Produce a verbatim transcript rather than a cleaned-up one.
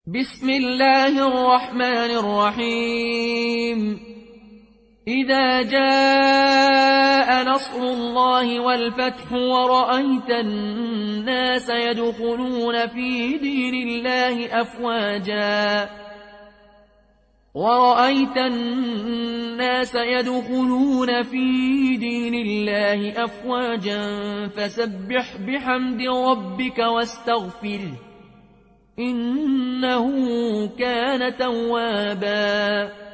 بسم الله الرحمن الرحيم إذا جاء نصر الله والفتح ورأيت الناس يدخلون في دين الله أفواجا ورأيت الناس يدخلون في دين الله أفواجا فسبح بحمد ربك واستغفره إنه كان توابا.